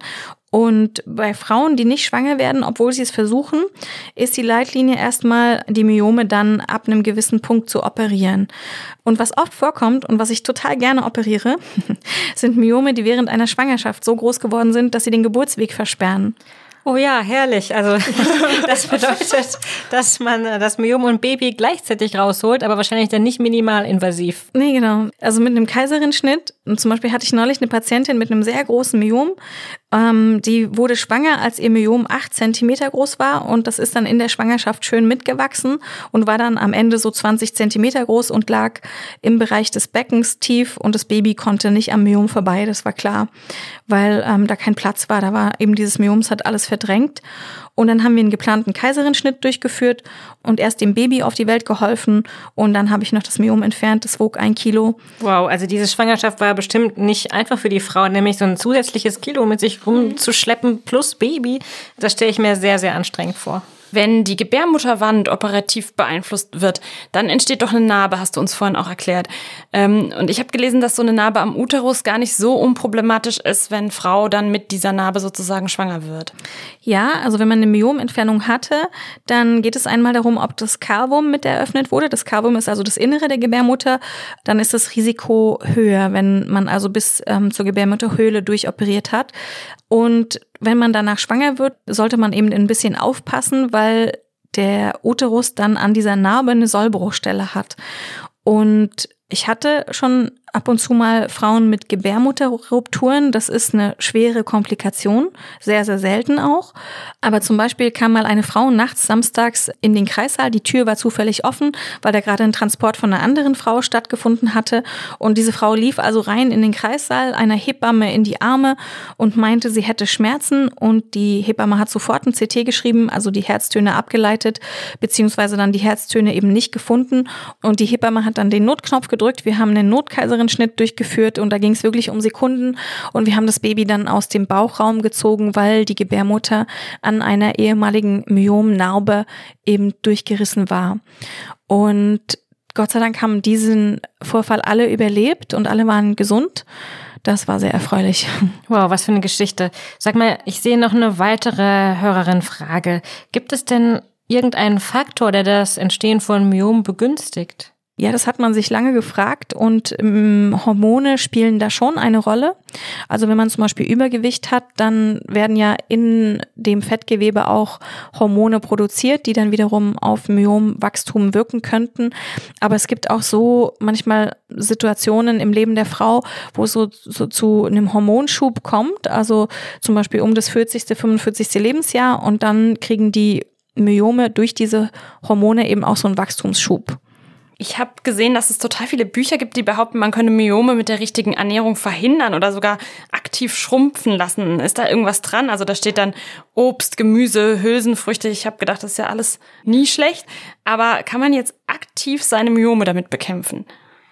Und bei Frauen, die nicht schwanger werden, obwohl sie es versuchen, ist die Leitlinie erstmal, die Myome dann ab einem gewissen Punkt zu operieren. Und was oft vorkommt und was ich total gerne operiere, sind Myome, die während einer Schwangerschaft so groß geworden sind, dass sie den Geburtsweg versperren. Oh ja, herrlich. Also das bedeutet, dass man das Myom und Baby gleichzeitig rausholt, aber wahrscheinlich dann nicht minimal invasiv. Nee, genau. Also mit einem Kaiserschnitt, und zum Beispiel hatte ich neulich eine Patientin mit einem sehr großen Myom, ähm, die wurde schwanger, als ihr Myom acht Zentimeter groß war und das ist dann in der Schwangerschaft schön mitgewachsen und war dann am Ende so zwanzig Zentimeter groß und lag im Bereich des Beckens tief und das Baby konnte nicht am Myom vorbei, das war klar, weil ähm, da kein Platz war. Da war eben dieses Myoms, hat alles verdrängt. Und dann haben wir einen geplanten Kaiserschnitt durchgeführt und erst dem Baby auf die Welt geholfen. Und dann habe ich noch das Myom entfernt, das wog ein Kilo. Wow, also diese Schwangerschaft war bestimmt nicht einfach für die Frau, nämlich so ein zusätzliches Kilo mit sich rumzuschleppen plus Baby, das stelle ich mir sehr, sehr anstrengend vor. Wenn die Gebärmutterwand operativ beeinflusst wird, dann entsteht doch eine Narbe, hast du uns vorhin auch erklärt. Ähm, und ich habe gelesen, dass so eine Narbe am Uterus gar nicht so unproblematisch ist, wenn Frau dann mit dieser Narbe sozusagen schwanger wird. Ja, also wenn man eine Myomentfernung hatte, dann geht es einmal darum, ob das Cavum mit eröffnet wurde. Das Cavum ist also das Innere der Gebärmutter. Dann ist das Risiko höher, wenn man also bis ähm, zur Gebärmutterhöhle durchoperiert hat. Und wenn man danach schwanger wird, sollte man eben ein bisschen aufpassen, weil der Uterus dann an dieser Narbe eine Sollbruchstelle hat. Und ich hatte schon ab und zu mal Frauen mit Gebärmutterrupturen. Das ist eine schwere Komplikation, sehr, sehr selten auch. Aber zum Beispiel kam mal eine Frau nachts samstags in den Kreissaal. Die Tür war zufällig offen, weil da gerade ein Transport von einer anderen Frau stattgefunden hatte. Und diese Frau lief also rein in den Kreissaal, einer Hebamme in die Arme und meinte, sie hätte Schmerzen. Und die Hebamme hat sofort ein C T geschrieben, also die Herztöne abgeleitet, beziehungsweise dann die Herztöne eben nicht gefunden. Und die Hebamme hat dann den Notknopf gedrückt. Wir haben einen Notkaiserin Schnitt durchgeführt und da ging es wirklich um Sekunden und wir haben das Baby dann aus dem Bauchraum gezogen, weil die Gebärmutter an einer ehemaligen Myomnarbe eben durchgerissen war. Und Gott sei Dank haben diesen Vorfall alle überlebt und alle waren gesund. Das war sehr erfreulich. Wow, was für eine Geschichte. Sag mal, ich sehe noch eine weitere Hörerin-Frage. Gibt es denn irgendeinen Faktor, der das Entstehen von Myom begünstigt? Ja, das hat man sich lange gefragt und ähm, Hormone spielen da schon eine Rolle. Also wenn man zum Beispiel Übergewicht hat, dann werden ja in dem Fettgewebe auch Hormone produziert, die dann wiederum auf Myomwachstum wirken könnten. Aber es gibt auch so manchmal Situationen im Leben der Frau, wo es so, so zu einem Hormonschub kommt, also zum Beispiel um das vierzigste, fünfundvierzigste Lebensjahr und dann kriegen die Myome durch diese Hormone eben auch so einen Wachstumsschub. Ich habe gesehen, dass es total viele Bücher gibt, die behaupten, man könne Myome mit der richtigen Ernährung verhindern oder sogar aktiv schrumpfen lassen. Ist da irgendwas dran? Also da steht dann Obst, Gemüse, Hülsenfrüchte. Ich habe gedacht, das ist ja alles nie schlecht. Aber kann man jetzt aktiv seine Myome damit bekämpfen?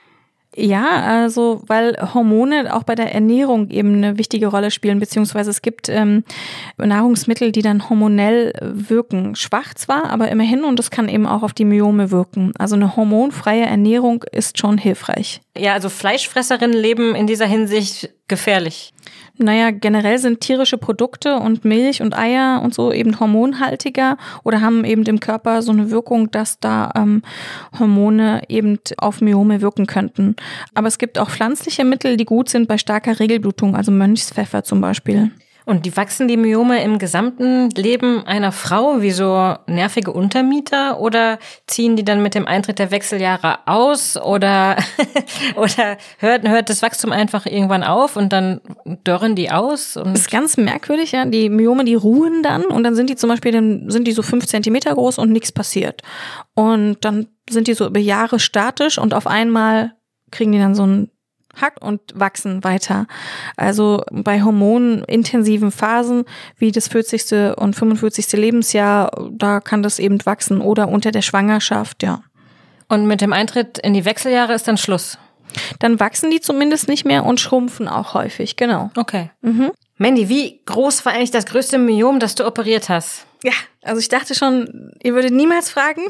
Ja, also weil Hormone auch bei der Ernährung eben eine wichtige Rolle spielen, beziehungsweise es gibt ähm, Nahrungsmittel, die dann hormonell wirken. Schwach zwar, aber immerhin und das kann eben auch auf die Myome wirken. Also eine hormonfreie Ernährung ist schon hilfreich. Ja, also Fleischfresserinnen leben in dieser Hinsicht gefährlich. Naja, generell sind tierische Produkte und Milch und Eier und so eben hormonhaltiger oder haben eben im Körper so eine Wirkung, dass da ähm, Hormone eben auf Myome wirken könnten. Aber es gibt auch pflanzliche Mittel, die gut sind bei starker Regelblutung, also Mönchspfeffer zum Beispiel. Und die wachsen die Myome im gesamten Leben einer Frau wie so nervige Untermieter oder ziehen die dann mit dem Eintritt der Wechseljahre aus oder oder hört hört das Wachstum einfach irgendwann auf und dann dörren die aus? Und das ist ganz merkwürdig, ja. Die Myome, die ruhen dann und dann sind die zum Beispiel, dann sind die so fünf Zentimeter groß und nichts passiert. Und dann sind die so über Jahre statisch und auf einmal kriegen die dann so ein Hack und wachsen weiter. Also bei hormonintensiven Phasen wie das vierzigste und fünfundvierzigste Lebensjahr, da kann das eben wachsen oder unter der Schwangerschaft, ja. Und mit dem Eintritt in die Wechseljahre ist dann Schluss? Dann wachsen die zumindest nicht mehr und schrumpfen auch häufig, genau. Okay. Mhm. Mandy, wie groß war eigentlich das größte Myom, das du operiert hast? Ja, also ich dachte schon, ihr würdet niemals fragen.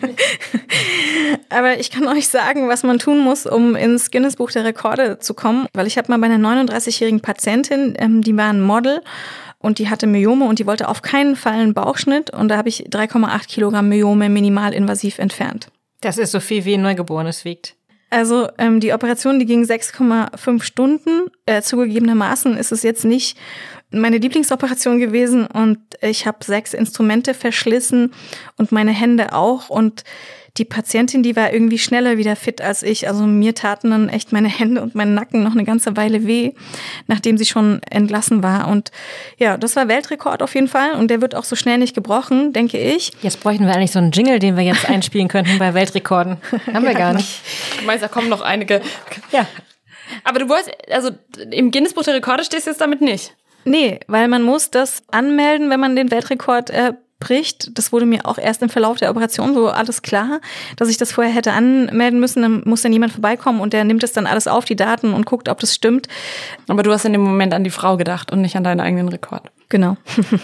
Aber ich kann euch sagen, was man tun muss, um ins Guinness-Buch der Rekorde zu kommen. Weil ich habe mal bei einer neununddreißigjährigen Patientin, ähm, die war ein Model und die hatte Myome und die wollte auf keinen Fall einen Bauchschnitt. Und da habe ich drei Komma acht Kilogramm Myome minimalinvasiv entfernt. Das ist so viel wie ein Neugeborenes wiegt. Also ähm, die Operation, die ging sechs Komma fünf Stunden. Äh, zugegebenermaßen ist es jetzt nicht meine Lieblingsoperation gewesen und ich habe sechs Instrumente verschlissen und meine Hände auch und die Patientin, die war irgendwie schneller wieder fit als ich. Also mir taten dann echt meine Hände und mein Nacken noch eine ganze Weile weh, nachdem sie schon entlassen war. Und ja, das war Weltrekord auf jeden Fall und der wird auch so schnell nicht gebrochen, denke ich. Jetzt bräuchten wir eigentlich so einen Jingle, den wir jetzt einspielen könnten bei Weltrekorden. Haben wir ja, gar nicht. Du meinst, da kommen noch einige. Ja. Aber du wolltest, also im Guinness-Buch der Rekorde stehst du jetzt damit nicht? Nee, weil man muss das anmelden, wenn man den Weltrekord äh, spricht, das wurde mir auch erst im Verlauf der Operation so alles klar, dass ich das vorher hätte anmelden müssen. Dann muss dann jemand vorbeikommen und der nimmt es dann alles auf, die Daten, und guckt, ob das stimmt. Aber du hast in dem Moment an die Frau gedacht und nicht an deinen eigenen Rekord. Genau.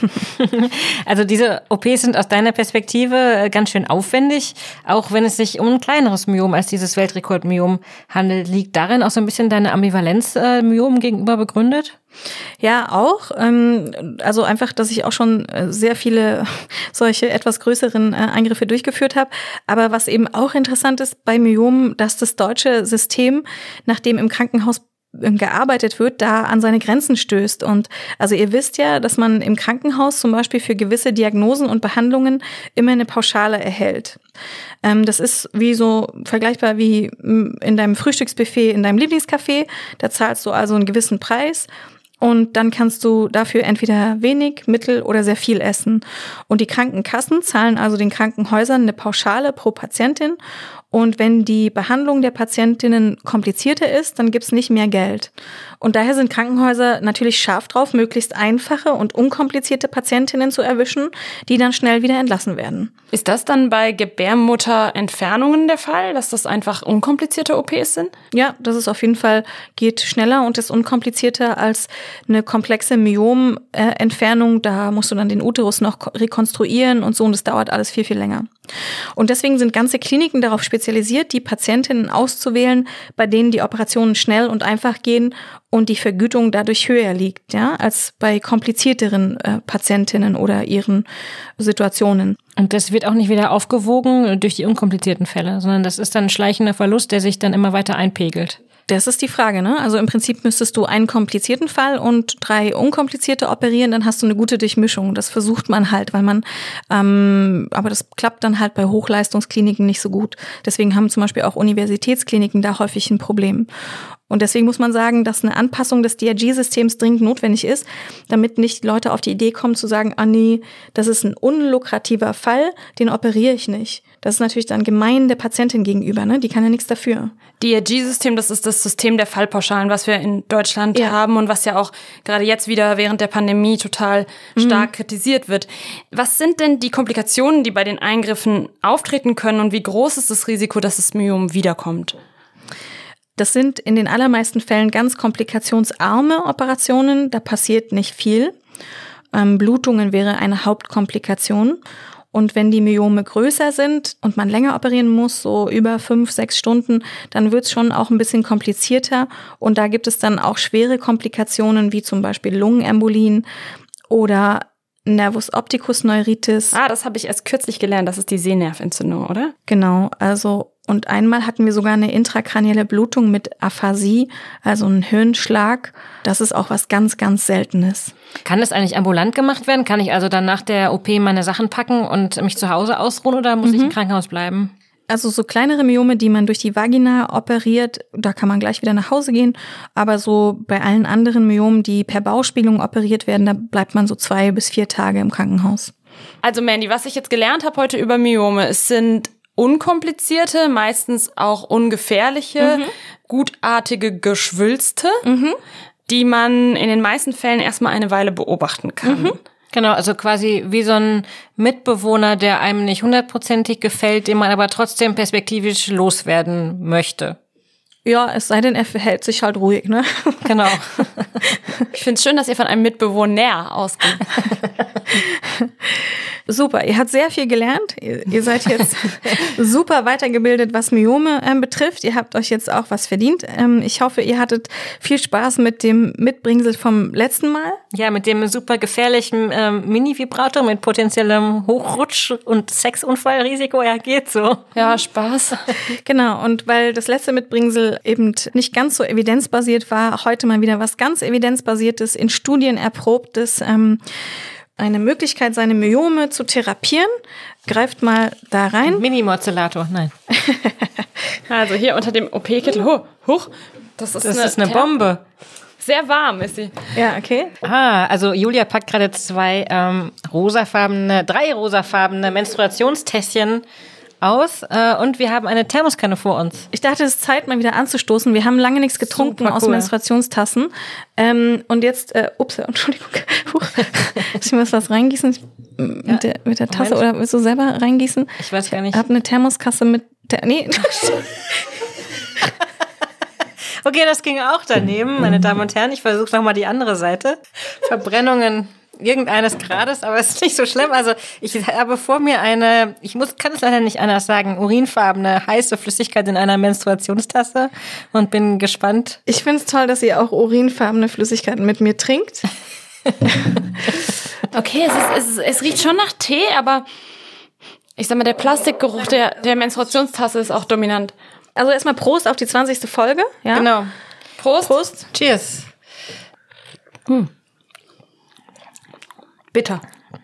Also diese O Ps sind aus deiner Perspektive ganz schön aufwendig, auch wenn es sich um ein kleineres Myom als dieses Weltrekordmyom handelt. Liegt darin auch so ein bisschen deine Ambivalenz äh, Myom gegenüber begründet? Ja, auch. Ähm, also einfach, dass ich auch schon sehr viele solche etwas größeren äh, Eingriffe durchgeführt habe. Aber was eben auch interessant ist bei Myomen, dass das deutsche System, nachdem im Krankenhaus gearbeitet wird, da an seine Grenzen stößt. Und also ihr wisst ja, dass man im Krankenhaus zum Beispiel für gewisse Diagnosen und Behandlungen immer eine Pauschale erhält. Ähm, das ist wie so vergleichbar wie in deinem Frühstücksbuffet in deinem Lieblingscafé. Da zahlst du also einen gewissen Preis. Und dann kannst du dafür entweder wenig, mittel oder sehr viel essen. Und die Krankenkassen zahlen also den Krankenhäusern eine Pauschale pro Patientin. Und wenn die Behandlung der Patientinnen komplizierter ist, dann gibt's nicht mehr Geld. Und daher sind Krankenhäuser natürlich scharf drauf, möglichst einfache und unkomplizierte Patientinnen zu erwischen, die dann schnell wieder entlassen werden. Ist das dann bei Gebärmutterentfernungen der Fall, dass das einfach unkomplizierte O Ps sind? Ja, das ist auf jeden Fall, geht schneller und ist unkomplizierter als eine komplexe Myomentfernung. Da musst du dann den Uterus noch rekonstruieren und so, und das dauert alles viel, viel länger. Und deswegen sind ganze Kliniken darauf spezialisiert, die Patientinnen auszuwählen, bei denen die Operationen schnell und einfach gehen und die Vergütung dadurch höher liegt, ja, als bei komplizierteren äh, Patientinnen oder ihren Situationen. Und das wird auch nicht wieder aufgewogen durch die unkomplizierten Fälle, sondern das ist dann ein schleichender Verlust, der sich dann immer weiter einpegelt. Das ist die Frage, ne? Also im Prinzip müsstest du einen komplizierten Fall und drei unkomplizierte operieren, dann hast du eine gute Durchmischung. Das versucht man halt, weil man, ähm, aber das klappt dann halt bei Hochleistungskliniken nicht so gut. Deswegen haben zum Beispiel auch Universitätskliniken da häufig ein Problem. Und deswegen muss man sagen, dass eine Anpassung des D R G-Systems dringend notwendig ist, damit nicht Leute auf die Idee kommen zu sagen, ah nee, das ist ein unlukrativer Fall, den operiere ich nicht. Das ist natürlich dann gemein der Patientin gegenüber, ne? Die kann ja nichts dafür. D R G-System, das ist das System der Fallpauschalen, was wir in Deutschland ja. haben und was ja auch gerade jetzt wieder während der Pandemie total stark mhm. kritisiert wird. Was sind denn die Komplikationen, die bei den Eingriffen auftreten können, und wie groß ist das Risiko, dass das Myom wiederkommt? Das sind in den allermeisten Fällen ganz komplikationsarme Operationen. Da passiert nicht viel. Ähm, Blutungen wäre eine Hauptkomplikation. Und wenn die Myome größer sind und man länger operieren muss, so über fünf, sechs Stunden, dann wird's schon auch ein bisschen komplizierter. Und da gibt es dann auch schwere Komplikationen, wie zum Beispiel Lungenembolien oder Nervus opticus Neuritis. Ah, das habe ich erst kürzlich gelernt. Das ist die Sehnerventzündung, oder? Genau, also und einmal hatten wir sogar eine intrakranielle Blutung mit Aphasie, also einen Hirnschlag. Das ist auch was ganz, ganz Seltenes. Kann das eigentlich ambulant gemacht werden? Kann ich also dann nach der O P meine Sachen packen und mich zu Hause ausruhen, oder muss mhm. ich im Krankenhaus bleiben? Also so kleinere Myome, die man durch die Vagina operiert, da kann man gleich wieder nach Hause gehen. Aber so bei allen anderen Myomen, die per Bauchspiegelung operiert werden, da bleibt man so zwei bis vier Tage im Krankenhaus. Also Mandy, was ich jetzt gelernt habe heute über Myome, es sind unkomplizierte, meistens auch ungefährliche, mhm. gutartige Geschwülste, mhm. die man in den meisten Fällen erstmal eine Weile beobachten kann. Mhm. Genau, also quasi wie so ein Mitbewohner, der einem nicht hundertprozentig gefällt, den man aber trotzdem perspektivisch loswerden möchte. Ja, es sei denn, er verhält sich halt ruhig, ne? Genau. Ich finde es schön, dass ihr von einem Mitbewohner ausgeht. Super, ihr habt sehr viel gelernt. Ihr, ihr seid jetzt super weitergebildet, was Myome ähm, betrifft. Ihr habt euch jetzt auch was verdient. Ähm, ich hoffe, ihr hattet viel Spaß mit dem Mitbringsel vom letzten Mal. Ja, mit dem super gefährlichen ähm, Mini-Vibrator mit potenziellem Hochrutsch- und Sexunfallrisiko. Ja, geht so. Ja, Spaß. Genau, und weil das letzte Mitbringsel eben nicht ganz so evidenzbasiert war, heute mal wieder was ganz evidenzbasiertes, in Studien erprobtes, ähm, eine Möglichkeit, seine Myome zu therapieren. Greift mal da rein. Mini-Morzellator, nein. Also hier unter dem O P-Kittel. Hoch, hoch. Das ist das eine, ist eine Bombe. Sehr warm ist sie. Ja, okay. Ah, also Julia packt gerade zwei ähm, rosafarbene, drei rosafarbene Menstruationstässchen aus äh, und wir haben eine Thermoskanne vor uns. Ich dachte, es ist Zeit, mal wieder anzustoßen. Wir haben lange nichts getrunken Super aus cool. Menstruationstassen. Ähm, und jetzt, äh, ups, Entschuldigung, Huch. Muss ich mal was reingießen? Mit, ja. der, mit der Tasse Moment. Oder willst du selber reingießen? Ich weiß gar nicht. Ich habe eine Thermoskasse mit, der, nee. Okay, das ging auch daneben, meine Damen und Herren. Ich versuche nochmal die andere Seite. Verbrennungen irgendeines Grades, aber es ist nicht so schlimm. Also ich habe vor mir eine, ich muss, kann es leider nicht anders sagen, urinfarbene, heiße Flüssigkeit in einer Menstruationstasse und bin gespannt. Ich finde es toll, dass ihr auch urinfarbene Flüssigkeiten mit mir trinkt. Okay, es, ist, es, es riecht schon nach Tee, aber ich sag mal, der Plastikgeruch der, der Menstruationstasse ist auch dominant. Also erstmal Prost auf die zwanzigste Folge. Ja? Genau. Prost. Prost. Cheers. Hm. Bitter.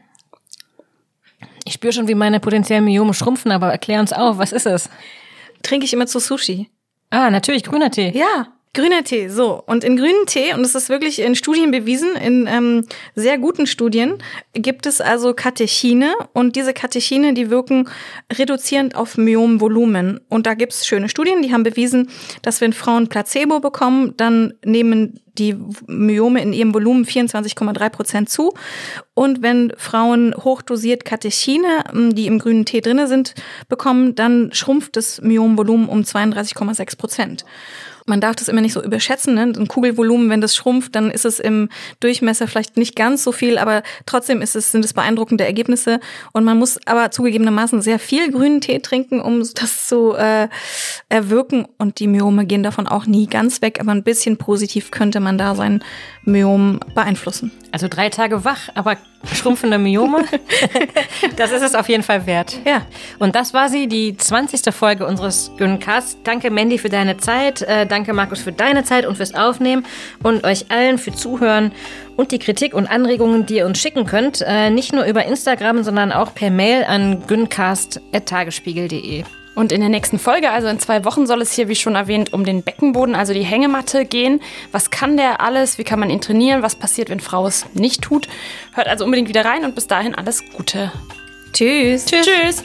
Ich spüre schon, wie meine potenziellen Myome schrumpfen, aber erklär uns auf, was ist es? Trinke ich immer zu Sushi. Ah, natürlich, grüner Tee. Ja, grüner Tee, so. Und in grünen Tee, und es ist wirklich in Studien bewiesen, in ähm, sehr guten Studien, gibt es also Katechine. Und diese Katechine, die wirken reduzierend auf Myomvolumen. Und da gibt es schöne Studien, die haben bewiesen, dass wenn Frauen Placebo bekommen, dann nehmen die Myome in ihrem Volumen vierundzwanzig Komma drei Prozent zu. Und wenn Frauen hochdosiert Katechine, die im grünen Tee drinne sind, bekommen, dann schrumpft das Myomvolumen um zweiunddreißig Komma sechs Prozent. Man darf das immer nicht so überschätzen, ne? Ein Kugelvolumen, wenn das schrumpft, dann ist es im Durchmesser vielleicht nicht ganz so viel, aber trotzdem ist es, sind es beeindruckende Ergebnisse. Und man muss aber zugegebenermaßen sehr viel grünen Tee trinken, um das zu äh, erwirken. Und die Myome gehen davon auch nie ganz weg, aber ein bisschen positiv könnte man da sein Myom beeinflussen. Also drei Tage wach, aber schrumpfende Myome, das ist es auf jeden Fall wert. Ja. Und das war sie, die zwanzigste Folge unseres Gyncasts. Danke, Mandy, für deine Zeit. Äh, danke, Markus, für deine Zeit und fürs Aufnehmen. Und euch allen für Zuhören und die Kritik und Anregungen, die ihr uns schicken könnt. Äh, nicht nur über Instagram, sondern auch per Mail an gyncast at tagesspiegel punkt de. Und in der nächsten Folge, also in zwei Wochen, soll es hier, wie schon erwähnt, um den Beckenboden, also die Hängematte gehen. Was kann der alles? Wie kann man ihn trainieren? Was passiert, wenn Frau es nicht tut? Hört also unbedingt wieder rein und bis dahin alles Gute. Tschüss. Tschüss. Tschüss.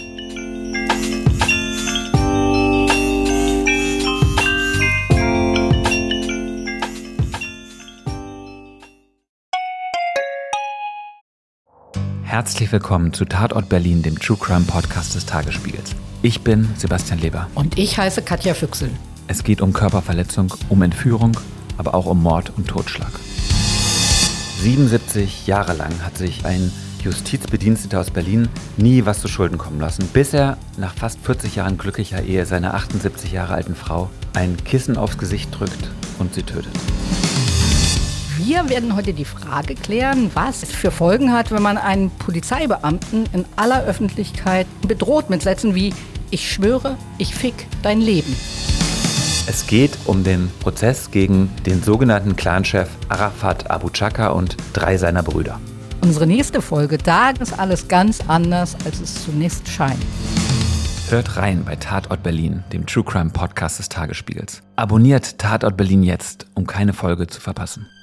Herzlich willkommen zu Tatort Berlin, dem True Crime Podcast des Tagesspiegels. Ich bin Sebastian Leber. Und ich heiße Katja Füchsel. Es geht um Körperverletzung, um Entführung, aber auch um Mord und Totschlag. siebenundsiebzig Jahre lang hat sich ein Justizbediensteter aus Berlin nie was zu Schulden kommen lassen, bis er nach fast vierzig Jahren glücklicher Ehe seiner achtundsiebzig Jahre alten Frau ein Kissen aufs Gesicht drückt und sie tötet. Wir werden heute die Frage klären, was es für Folgen hat, wenn man einen Polizeibeamten in aller Öffentlichkeit bedroht mit Sätzen wie „Ich schwöre, ich fick dein Leben". Es geht um den Prozess gegen den sogenannten Clanchef Arafat Abu Chaka und drei seiner Brüder. Unsere nächste Folge, da ist alles ganz anders, als es zunächst scheint. Hört rein bei Tatort Berlin, dem True Crime Podcast des Tagesspiegels. Abonniert Tatort Berlin jetzt, um keine Folge zu verpassen.